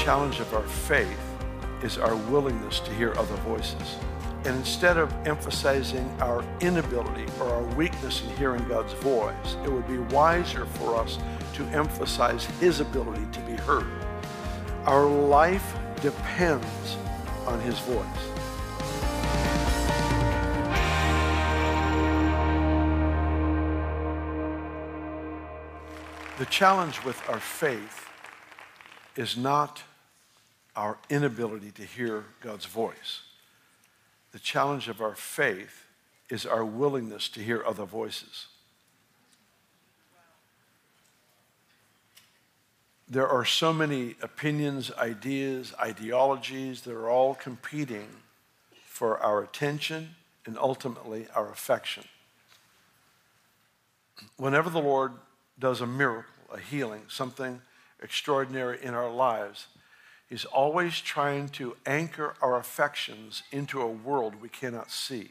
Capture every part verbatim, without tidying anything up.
challenge of our faith is our willingness to hear other voices. And instead of emphasizing our inability or our weakness in hearing God's voice, it would be wiser for us to emphasize His ability to be heard. Our life depends on His voice. The challenge with our faith is not our inability to hear God's voice. The challenge of our faith is our willingness to hear other voices. There are so many opinions, ideas, ideologies that are all competing for our attention and ultimately our affection. Whenever the Lord does a miracle, a healing, something extraordinary in our lives, He's always trying to anchor our affections into a world we cannot see.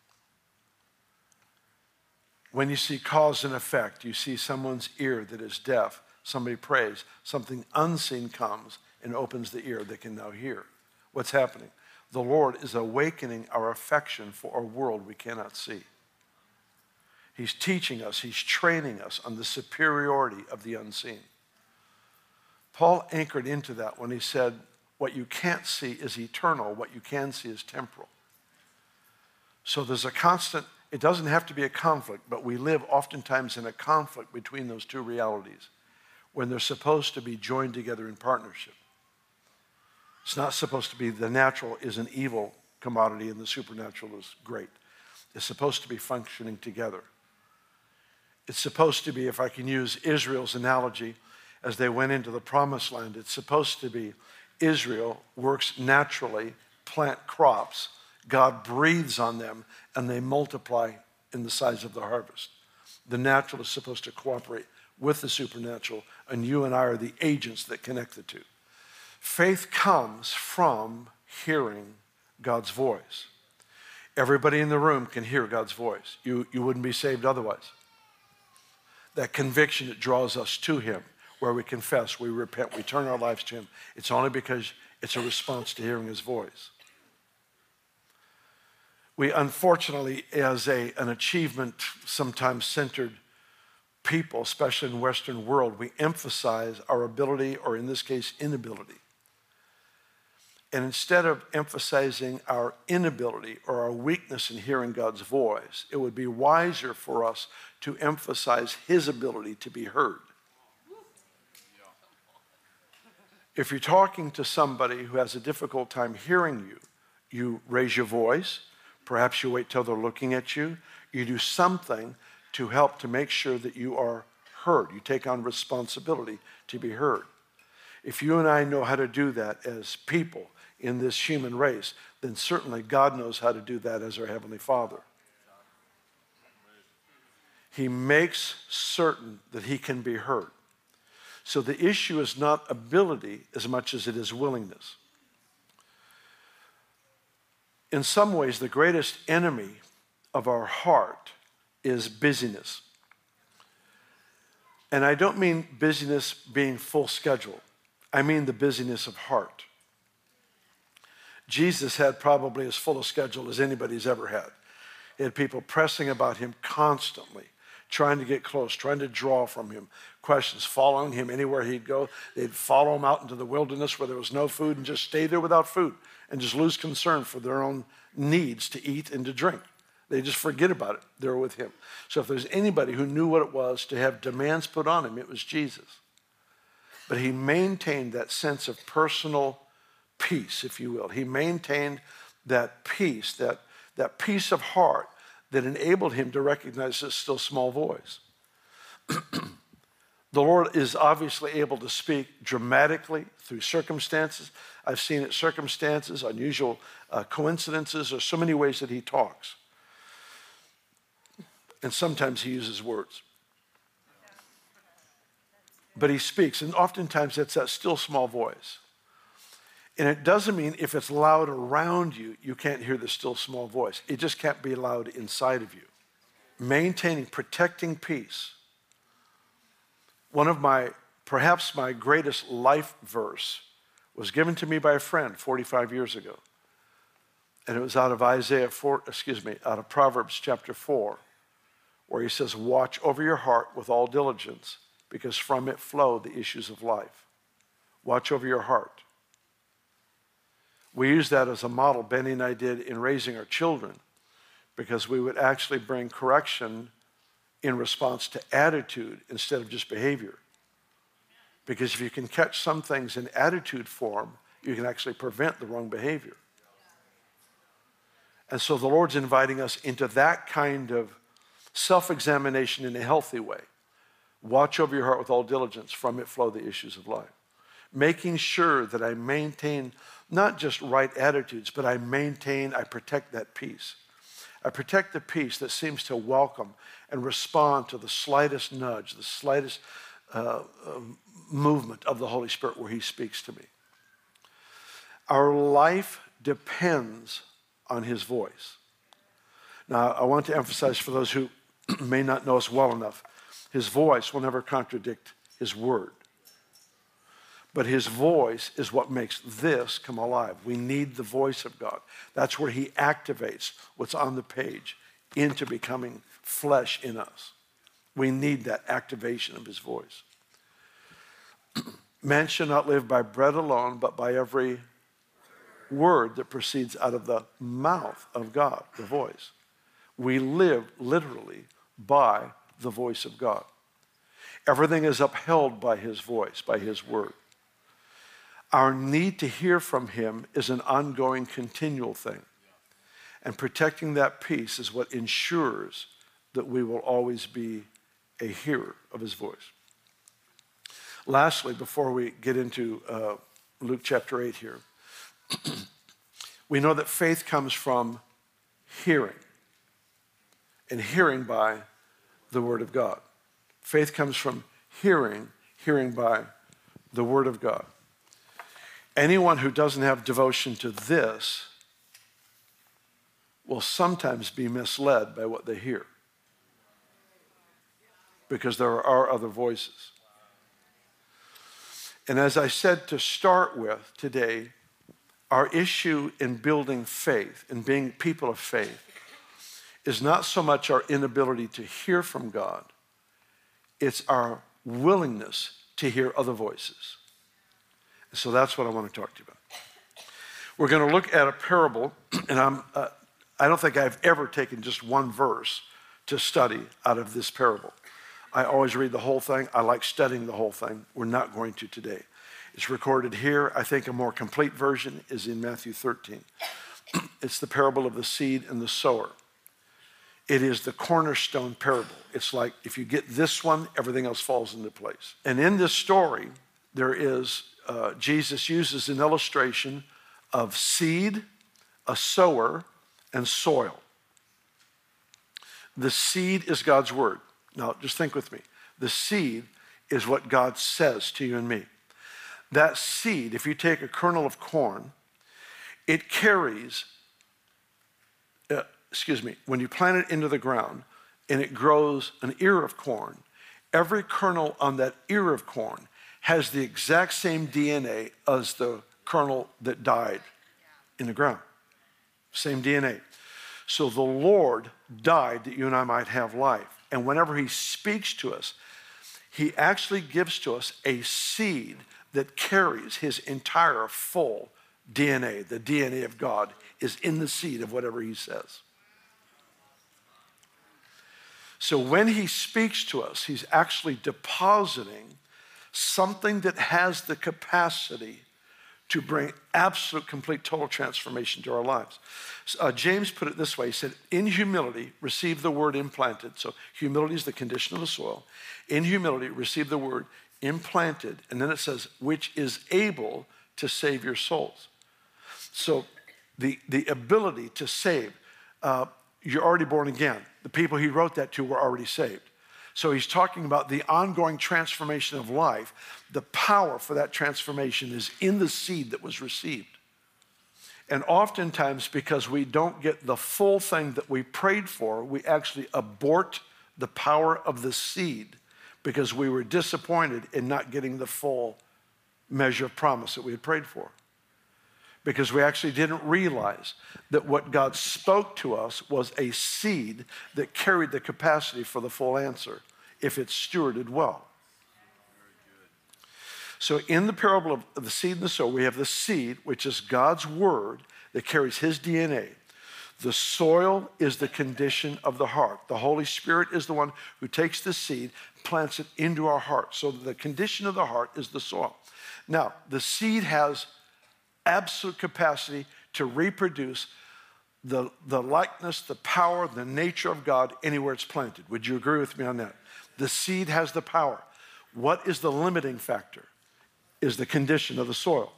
When you see cause and effect, you see someone's ear that is deaf, somebody prays, something unseen comes and opens the ear they can now hear. What's happening? The Lord is awakening our affection for a world we cannot see. He's teaching us, He's training us on the superiority of the unseen. Paul anchored into that when he said, what you can't see is eternal, what you can see is temporal. So there's a constant, it doesn't have to be a conflict, but we live oftentimes in a conflict between those two realities when they're supposed to be joined together in partnership. It's not supposed to be the natural is an evil commodity and the supernatural is great. It's supposed to be functioning together. It's supposed to be, if I can use Israel's analogy, as they went into the promised land, it's supposed to be Israel works naturally, plant crops, God breathes on them, and they multiply in the size of the harvest. The natural is supposed to cooperate with the supernatural, and you and I are the agents that connect the two. Faith comes from hearing God's voice. Everybody in the room can hear God's voice. You, you wouldn't be saved otherwise. That conviction that draws us to Him, where we confess, we repent, we turn our lives to Him. It's only because it's a response to hearing His voice. We unfortunately, as a, an achievement sometimes centered people, especially in the Western world, we emphasize our ability, or in this case, inability. And instead of emphasizing our inability or our weakness in hearing God's voice, it would be wiser for us to emphasize His ability to be heard. If you're talking to somebody who has a difficult time hearing you, you raise your voice, perhaps you wait till they're looking at you, you do something to help to make sure that you are heard. You take on responsibility to be heard. If you and I know how to do that as people in this human race, then certainly God knows how to do that as our Heavenly Father. He makes certain that He can be heard. So the issue is not ability as much as it is willingness. In some ways, the greatest enemy of our heart is busyness. And I don't mean busyness being full schedule. I mean the busyness of heart. Jesus had probably as full a schedule as anybody's ever had. He had people pressing about Him constantly, trying to get close, trying to draw from Him questions, following Him anywhere He'd go. They'd follow Him out into the wilderness where there was no food and just stay there without food and just lose concern for their own needs to eat and to drink. They just forget about it. They're with Him. So if there's anybody who knew what it was to have demands put on Him, it was Jesus. But He maintained that sense of personal peace, if you will. He maintained that peace, that, that peace of heart that enabled Him to recognize this still small voice. The Lord is obviously able to speak dramatically through circumstances. I've seen it circumstances, unusual uh, coincidences, or so many ways that He talks. And sometimes He uses words. But He speaks, and oftentimes it's that still small voice. And it doesn't mean if it's loud around you, you can't hear the still small voice. It just can't be loud inside of you. Maintaining, protecting peace. One of my, perhaps my greatest life verse was given to me by a friend forty-five years ago. And it was out of Isaiah four, excuse me, out of Proverbs chapter four, where he says, watch over your heart with all diligence, because from it flow the issues of life. Watch over your heart. We use that as a model, Benny and I did, in raising our children, because we would actually bring correction in response to attitude instead of just behavior. Because if you can catch some things in attitude form, you can actually prevent the wrong behavior. And so the Lord's inviting us into that kind of self-examination in a healthy way. Watch over your heart with all diligence, from it flow the issues of life. Making sure that I maintain not just right attitudes, but I maintain, I protect that peace. I protect the peace that seems to welcome and respond to the slightest nudge, the slightest uh, uh, movement of the Holy Spirit where he speaks to me. Our life depends on his voice. Now, I want to emphasize for those who may not know us well enough, his voice will never contradict his word. But his voice is what makes this come alive. We need the voice of God. That's where he activates what's on the page into becoming flesh in us. We need that activation of his voice. Man shall not live by bread alone, but by every word that proceeds out of the mouth of God, the voice. We live literally by the voice of God. Everything is upheld by his voice, by his word. Our need to hear from him is an ongoing, continual thing. And protecting that peace is what ensures that we will always be a hearer of his voice. Lastly, before we get into uh, Luke chapter eight here, we know that faith comes from hearing, and hearing by the word of God. Faith comes from hearing, hearing by the word of God. Anyone who doesn't have devotion to this will sometimes be misled by what they hear, because there are other voices. And as I said to start with today, our issue in building faith, in being people of faith, is not so much our inability to hear from God, it's our willingness to hear other voices. So that's what I want to talk to you about. We're going to look at a parable, and I'm, uh, I don't think I've ever taken just one verse to study out of this parable. I always read the whole thing. I like studying the whole thing. We're not going to today. It's recorded here. I think a more complete version is in Matthew thirteen. It's the parable of the seed and the sower. It is the cornerstone parable. It's like if you get this one, everything else falls into place. And in this story, there is, uh, Jesus uses an illustration of seed, a sower, and soil. The seed is God's word. Now, just think with me. The seed is what God says to you and me. That seed, if you take a kernel of corn, it carries, uh, excuse me, when you plant it into the ground and it grows an ear of corn, every kernel on that ear of corn has the exact same D N A as the kernel that died in the ground. Same D N A. So the Lord died that you and I might have life. And whenever he speaks to us, he actually gives to us a seed that carries his entire full D N A. The D N A of God is in the seed of whatever he says. So when he speaks to us, he's actually depositing something that has the capacity to bring absolute, complete, total transformation to our lives. Uh, James put it this way. He said, in humility, receive the word implanted. So humility is the condition of the soil. In humility, receive the word implanted. And then it says, which is able to save your souls. So the, the ability to save, uh, you're already born again. The people he wrote that to were already saved. So he's talking about the ongoing transformation of life. The power for that transformation is in the seed that was received. And oftentimes, because we don't get the full thing that we prayed for, we actually abort the power of the seed because we were disappointed in not getting the full measure of promise that we had prayed for. Because we actually didn't realize that what God spoke to us was a seed that carried the capacity for the full answer if it's stewarded well. So in the parable of the seed and the sower, we have the seed, which is God's word that carries his D N A. The soil is the condition of the heart. The Holy Spirit is the one who takes the seed, plants it into our heart. So the condition of the heart is the soil. Now, the seed has absolute capacity to reproduce the, the likeness, the power, the nature of God anywhere it's planted. Would you agree with me on that? The seed has the power. What is the limiting factor? Is the condition of the soil.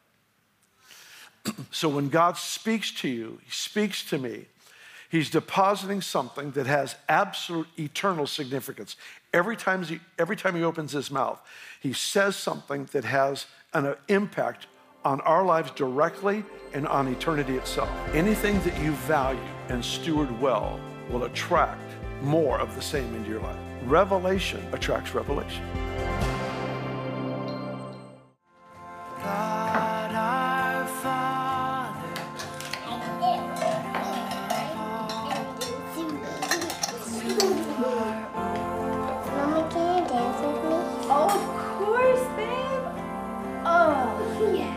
So when God speaks to you, he speaks to me, he's depositing something that has absolute eternal significance. Every time he, every time he opens his mouth, he says something that has an impact on our lives directly and on eternity itself. Anything that you value and steward well will attract more of the same into your life. Revelation attracts revelation. God our Father. Mama, can you dance with me? Oh, of course, babe. Oh, Yeah.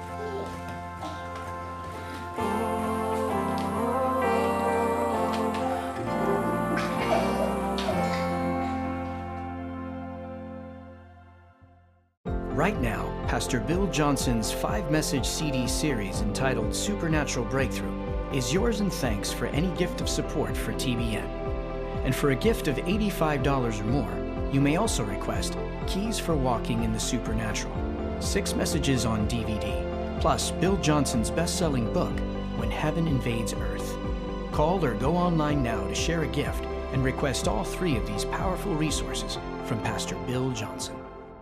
Right now, Pastor Bill Johnson's five-message C D series entitled Supernatural Breakthrough is yours in thanks for any gift of support for T B N. And for a gift of eighty-five dollars or more, you may also request Keys for Walking in the Supernatural, six messages on D V D, plus Bill Johnson's best-selling book, When Heaven Invades Earth. Call or go online now to share a gift and request all three of these powerful resources from Pastor Bill Johnson.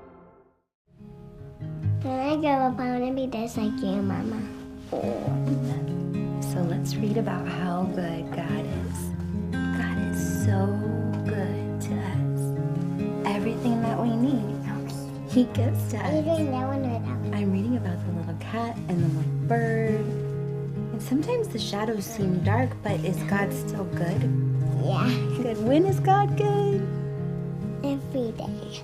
When I grow up, I want to be just like you, Mama. so let's read about how good God is. God is so good to us. Everything that we need, he gives to Are you us. doing that one or that one? I'm reading about the little cat and the little bird. And sometimes the shadows seem dark, but is God still good? Yeah. Good. When is God good? Every day.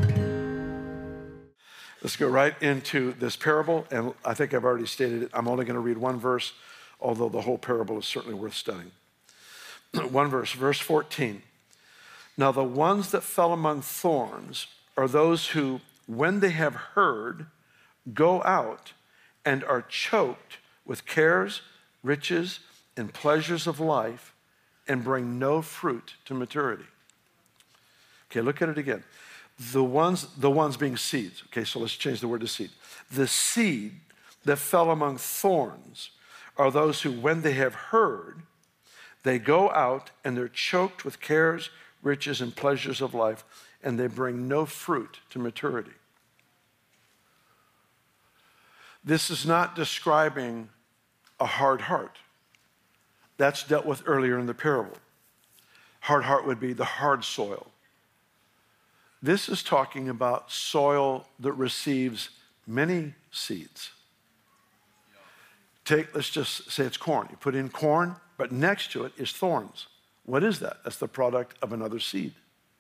Let's go right into this parable, and I think I've already stated it. I'm only going to read one verse, although the whole parable is certainly worth studying. One verse, verse fourteen. Now the ones that fell among thorns are those who, when they have heard, go out and are choked with cares, riches, and pleasures of life, and bring no fruit to maturity. Okay, look at it again. The ones, the ones being seeds. Okay, so let's change the word to seed. The seed that fell among thorns are those who, when they have heard, they go out and they're choked with cares, riches, and pleasures of life, and they bring no fruit to maturity. This is not describing a hard heart. That's dealt with earlier in the parable. Hard heart would be the hard soil. This is talking about soil that receives many seeds. Take, let's just say it's corn. You put in corn, but next to it is thorns. What is that? That's the product of another seed.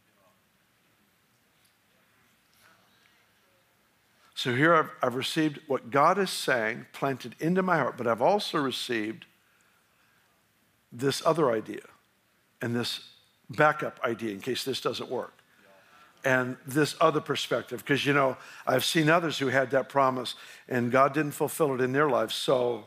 So here I've, I've received what God is saying, planted into my heart, but I've also received this other idea and this backup idea in case this doesn't work. And this other perspective, because, you know, I've seen others who had that promise and God didn't fulfill it in their lives. So,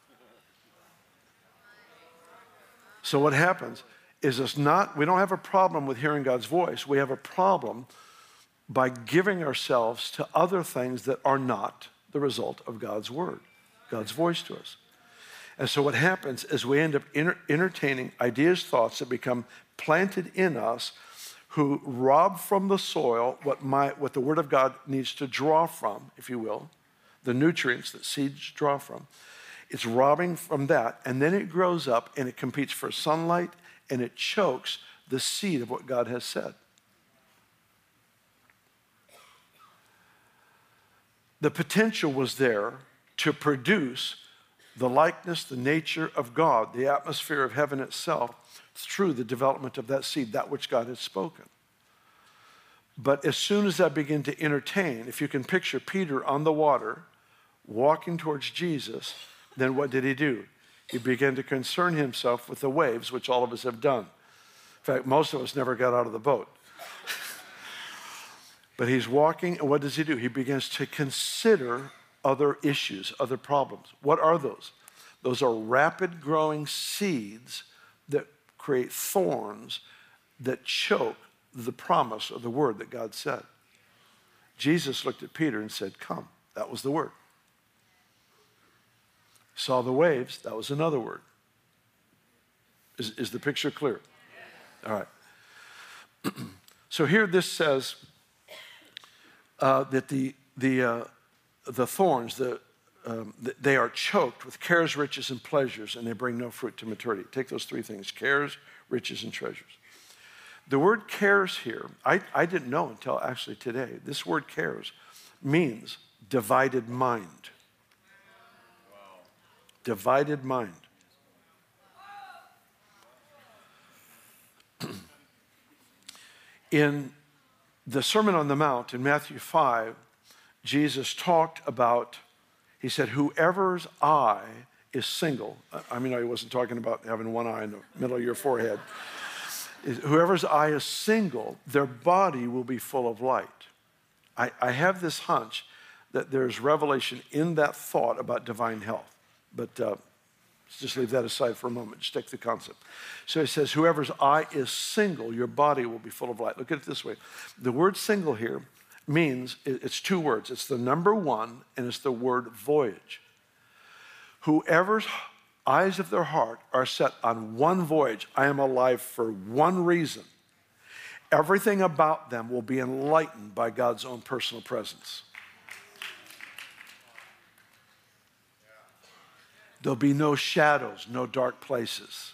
so what happens is it's not, we don't have a problem with hearing God's voice. We have a problem by giving ourselves to other things that are not the result of God's word, God's voice to us. And so what happens is we end up enter- entertaining ideas, thoughts that become planted in us, who rob from the soil what, my, what the Word of God needs to draw from, if you will, the nutrients that seeds draw from. It's robbing from that, and then it grows up and it competes for sunlight and it chokes the seed of what God has said. The potential was there to produce the likeness, the nature of God, the atmosphere of heaven itself, through the development of that seed, that which God had spoken. But as soon as I begin to entertain, if you can picture Peter on the water, walking towards Jesus, then what did he do? He began to concern himself with the waves, which all of us have done. In fact, most of us never got out of the boat. But he's walking, and what does he do? He begins to consider other issues, other problems. What are those? Those are rapid growing seeds that create thorns that choke the promise of the word that God said. Jesus looked at Peter and said, come. That was the word. Saw the waves. That was another word. Is, is the picture clear? All right. So here this says uh, that the, the, uh, the thorns, the, um, they are choked with cares, riches, and pleasures, and they bring no fruit to maturity. Take those three things: cares, riches, and treasures. The word cares here, I, I didn't know until actually today. This word cares means divided mind. Wow. Divided mind. In the Sermon on the Mount in Matthew five, Jesus talked about, he said, whoever's eye is single. I mean, he wasn't talking about having one eye in the middle of your forehead. Whoever's eye is single, their body will be full of light. I, I have this hunch that there's revelation in that thought about divine health. But uh, let's just leave that aside for a moment. Just take the concept. So he says, whoever's eye is single, your body will be full of light. Look at it this way. The word single here means, it's two words. It's the number one, and it's the word voyage. Whoever's eyes of their heart are set on one voyage. I am alive for one reason. Everything about them will be enlightened by God's own personal presence. There'll be no shadows, no dark places.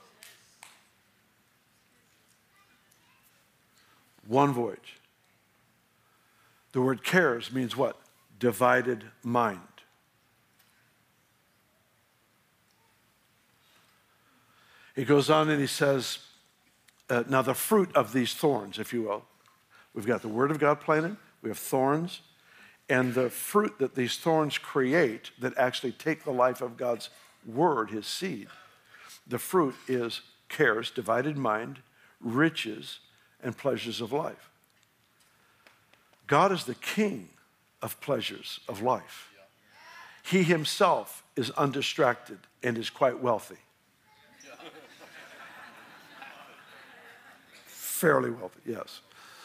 One voyage. The word cares means what? Divided mind. He goes on and he says, uh, now the fruit of these thorns, if you will, we've got the word of God planted, we have thorns, and the fruit that these thorns create that actually take the life of God's word, his seed, the fruit is cares, divided mind, riches, and pleasures of life. God is the king of pleasures of life. He himself is undistracted and is quite wealthy. Fairly wealthy, yes.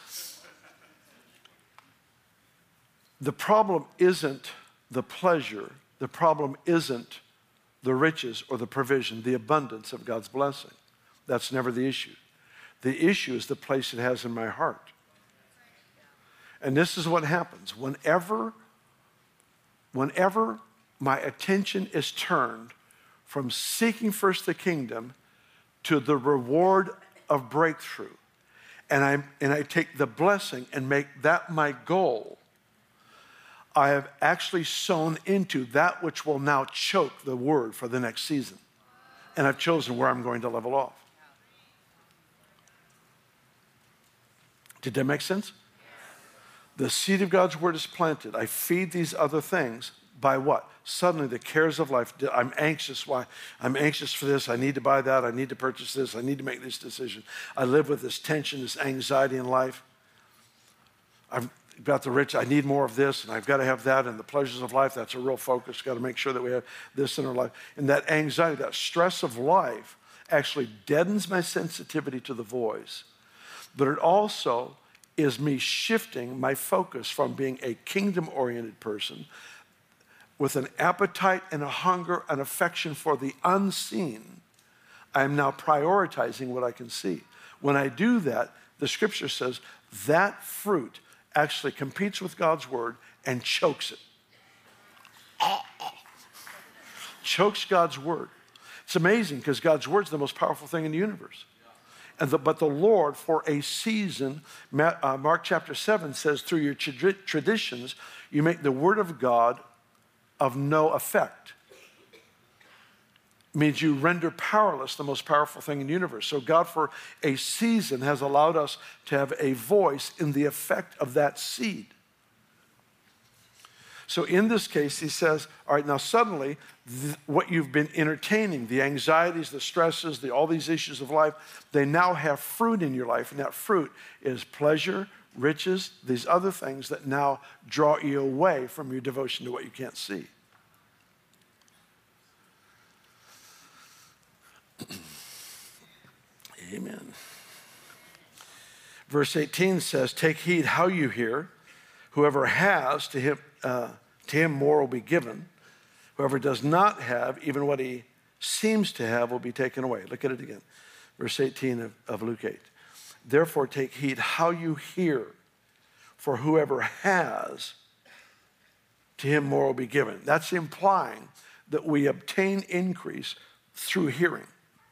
The problem isn't the pleasure. The problem isn't the riches or the provision, the abundance of God's blessing. That's never the issue. The issue is the place it has in my heart. And this is what happens. Whenever, whenever my attention is turned from seeking first the kingdom to the reward of breakthrough, and I, and I take the blessing and make that my goal, I have actually sown into that which will now choke the word for the next season. And I've chosen where I'm going to level off. Did that make sense? The seed of God's word is planted. I feed these other things by what? Suddenly the cares of life, I'm anxious. Why? I'm anxious for this. I need to buy that. I need to purchase this. I need to make this decision. I live with this tension, this anxiety in life. I've got the rich. I need more of this, and I've got to have that. And the pleasures of life, that's a real focus. Got to make sure that we have this in our life. And that anxiety, that stress of life actually deadens my sensitivity to the voice. But it also is me shifting my focus from being a kingdom-oriented person with an appetite and a hunger and affection for the unseen. I am now prioritizing what I can see. When I do that, the scripture says that fruit actually competes with God's word and chokes it. Chokes God's word. It's amazing because God's word is the most powerful thing in the universe. And the, but the Lord, for a season, uh, Mark chapter seven says, through your tra- traditions, you make the word of God of no effect. It means you render powerless the most powerful thing in the universe. So God, for a season, has allowed us to have a voice in the effect of that seed. So in this case, he says, all right, now suddenly, th- what you've been entertaining, the anxieties, the stresses, the, all these issues of life, they now have fruit in your life. And that fruit is pleasure, riches, these other things that now draw you away from your devotion to what you can't see. Amen. Verse eighteen says, take heed how you hear. Whoever has, to him, uh, to him more will be given. Whoever does not have, even what he seems to have will be taken away. Look at it again. Verse eighteen of, of Luke eight. Therefore take heed how you hear. For whoever has, to him more will be given. That's implying that we obtain increase through hearing.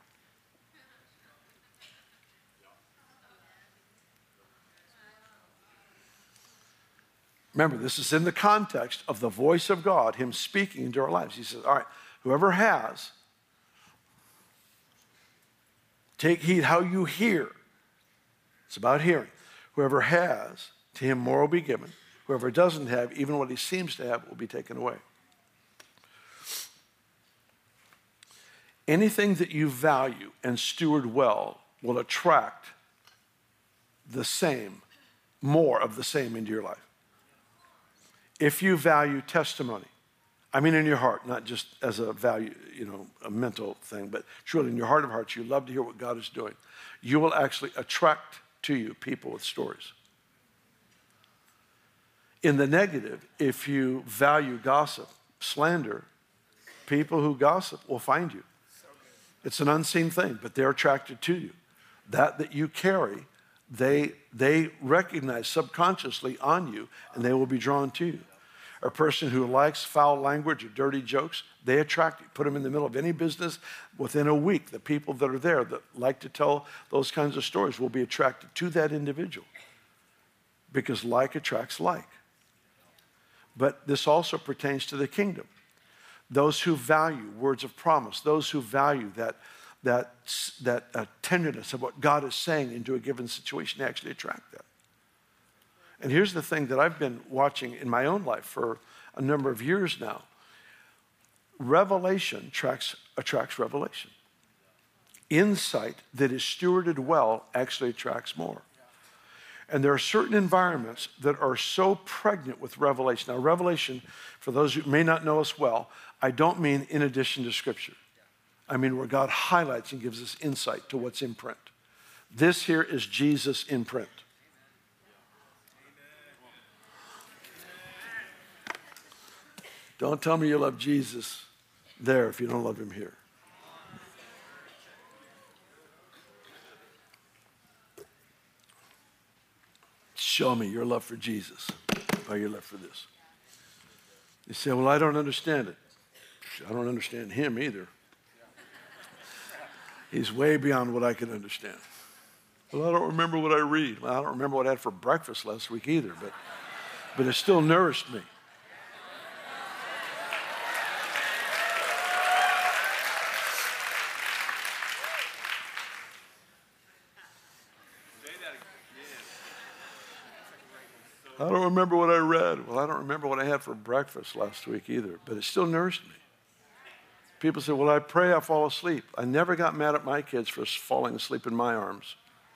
Remember, this is in the context of the voice of God, him speaking into our lives. He says, all right, whoever has, take heed how you hear. It's about hearing. Whoever has, to him more will be given. Whoever doesn't have, even what he seems to have, will be taken away. Anything that you value and steward well will attract the same, more of the same into your life. If you value testimony, I mean in your heart, not just as a value, you know, a mental thing, but truly in your heart of hearts, you love to hear what God is doing, you will actually attract to you people with stories. In the negative, if you value gossip, slander, people who gossip will find you. It's an unseen thing, but they're attracted to you. That that you carry, they, they recognize subconsciously on you, and they will be drawn to you. A person who likes foul language or dirty jokes, they attract you. Put them in the middle of any business, within a week, the people that are there that like to tell those kinds of stories will be attracted to that individual, because like attracts like. But this also pertains to the kingdom. Those who value words of promise, those who value that, that, that uh, tenderness of what God is saying into a given situation, they actually attract that. And here's the thing that I've been watching in my own life for a number of years now. Revelation attracts, attracts revelation. Insight that is stewarded well actually attracts more. And there are certain environments that are so pregnant with revelation. Now, revelation, for those who may not know us well, I don't mean in addition to Scripture. I mean where God highlights and gives us insight to what's in print. This here is Jesus in print. Don't tell me you love Jesus there if you don't love him here. Show me your love for Jesus by your love for this. You say, well, I don't understand it. I don't understand him either. He's way beyond what I can understand. Well, I don't remember what I read. Well, I don't remember what I had for breakfast last week either, but, but it still nourished me. I don't remember what I read. Well, I don't remember what I had for breakfast last week either, but it still nourished me. People say, well, I pray I fall asleep. I never got mad at my kids for falling asleep in my arms.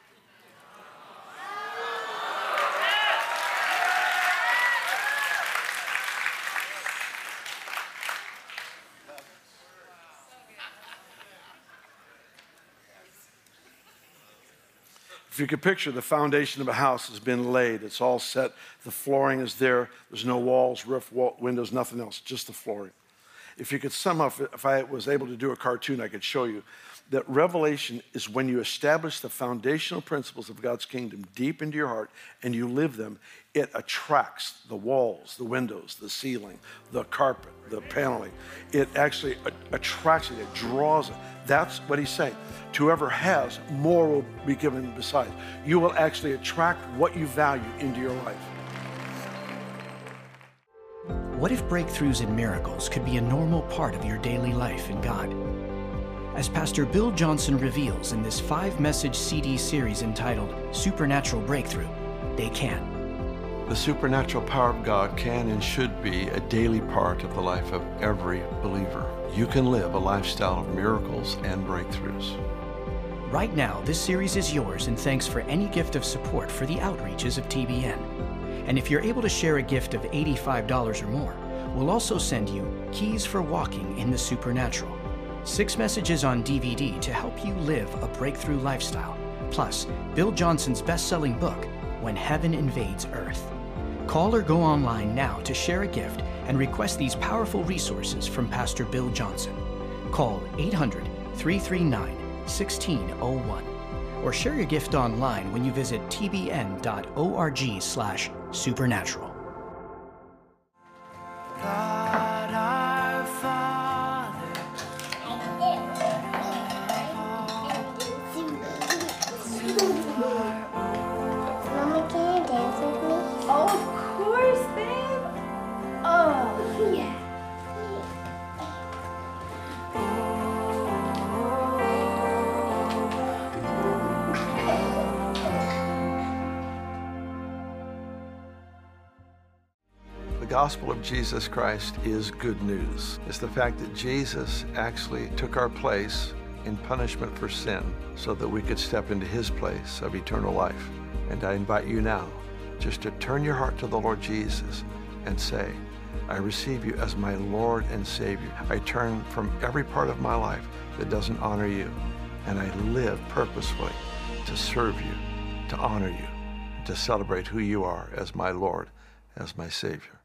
If you could picture, the foundation of a house has been laid. It's all set. The flooring is there. There's no walls, roof, wall, windows, nothing else, just the flooring. If you could somehow, if I was able to do a cartoon, I could show you that revelation is when you establish the foundational principles of God's kingdom deep into your heart and you live them, it attracts the walls, the windows, the ceiling, the carpet, the paneling. It actually attracts it, it draws it. That's what he's saying. To whoever has, more will be given besides. You will actually attract what you value into your life. What if breakthroughs and miracles could be a normal part of your daily life in God? As Pastor Bill Johnson reveals in this five-message C D series entitled Supernatural Breakthrough, they can. The supernatural power of God can and should be a daily part of the life of every believer. You can live a lifestyle of miracles and breakthroughs. Right now, this series is yours, and thanks for any gift of support for the outreaches of T B N. And if you're able to share a gift of eighty-five dollars or more, we'll also send you Keys for Walking in the Supernatural. Six messages on D V D to help you live a breakthrough lifestyle, plus Bill Johnson's best-selling book, When Heaven Invades Earth. Call or go online now to share a gift and request these powerful resources from Pastor Bill Johnson. Call eight hundred, three three nine, one six zero one or share your gift online when you visit t b n dot org slash supernatural. Mama, can you dance with me? Oh, of course, babe. Oh, yeah. The gospel of Jesus Christ is good news. It's the fact that Jesus actually took our place in punishment for sin so that we could step into his place of eternal life. And I invite you now just to turn your heart to the Lord Jesus and say, I receive you as my Lord and Savior. I turn from every part of my life that doesn't honor you, and I live purposefully to serve you, to honor you, to celebrate who you are as my Lord, as my Savior.